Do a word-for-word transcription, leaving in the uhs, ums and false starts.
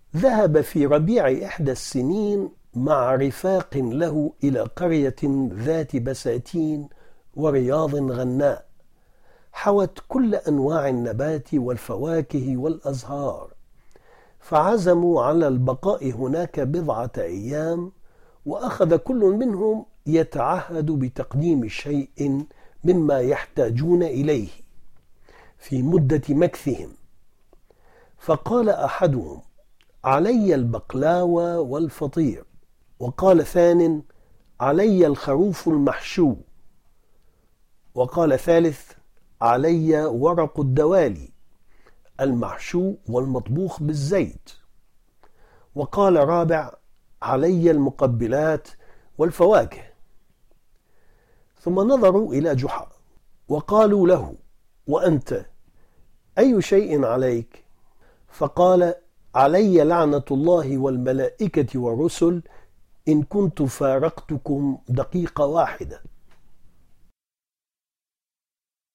ذهب في ربيع إحدى السنين مع رفاق له إلى قرية ذات بساتين ورياض غناء حوت كل أنواع النبات والفواكه والأزهار، فعزموا على البقاء هناك بضعة أيام، وأخذ كل منهم يتعهد بتقديم شيء مما يحتاجون إليه في مدة مكثهم. فقال أحدهم: علي البقلاوة والفطير، وقال ثان: علي الخروف المحشو، وقال ثالث: علي ورق الدوالي المحشو والمطبوخ بالزيت، وقال رابع: علي المقبلات والفواكه. ثم نظروا إلى جحا وقالوا له: وأنت أي شيء عليك؟ فقال: علي لعنة الله والملائكة والرسل إن كنت فارقتكم دقيقة واحدة.